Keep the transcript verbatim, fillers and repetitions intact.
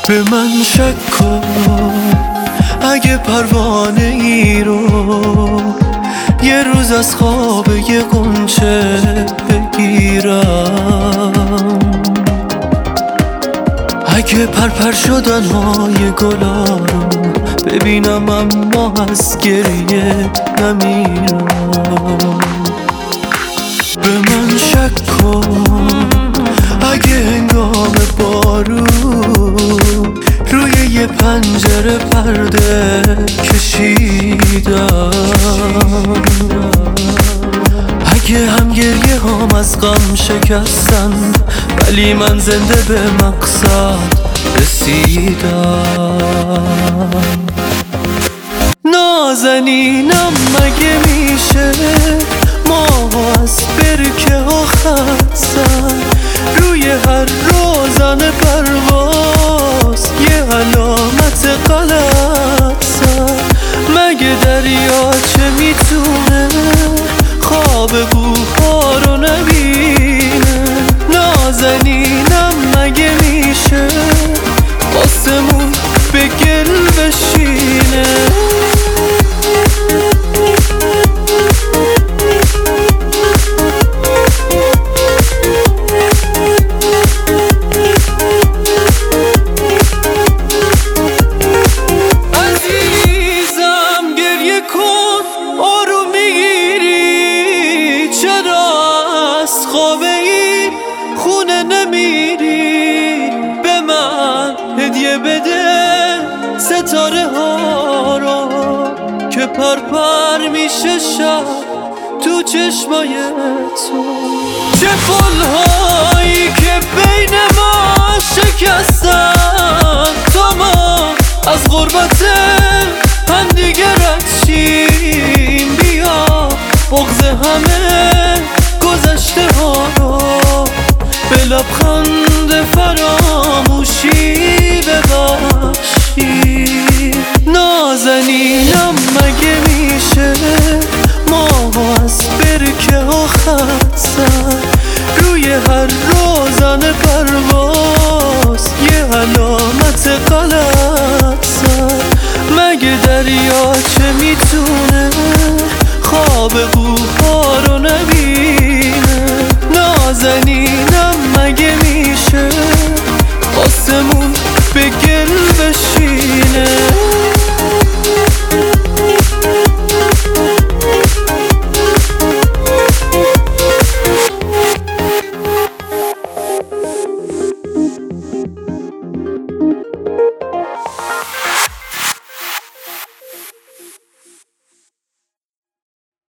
به من شک کن اگه پروانه ای رو یه روز از خواب یه غنچه بگیرم، اگه پرپر شدن های گلا رو ببینم اما از گریه نمیرم. به من شک کن اگه هنگام بارون روی یه پنجره پرده کشیدم، اگه هم گریه هم از غم شکستن ولی من زنده به مقصد رسیدم. نازنینم مگه میشه ماها از برکه ها خط زد، روی هر روزن پرواز یه علامت غلط زد. مگه دریا چه میتونه خواب بوها رو نبینه؟ نازنینم مگه میشه آسمون به گل بشینه؟ خونه نمیری به من هدیه بده ستاره ها رو که پرپر میشه شب تو چشمای تو. چه پلهایی که بین ما شکستن تا ما از غربت هم دیگه رد شیم. بیا بغض همه گذشته ها رو به لبخند فراموشی ببخشی. نازنینم مگه میشه ما از برکه ها خط زد، روی هر روزن پرواز یه علامت غلط زد. مگه دریا چه میتونه خواب بوها رو نبینه؟ نازنین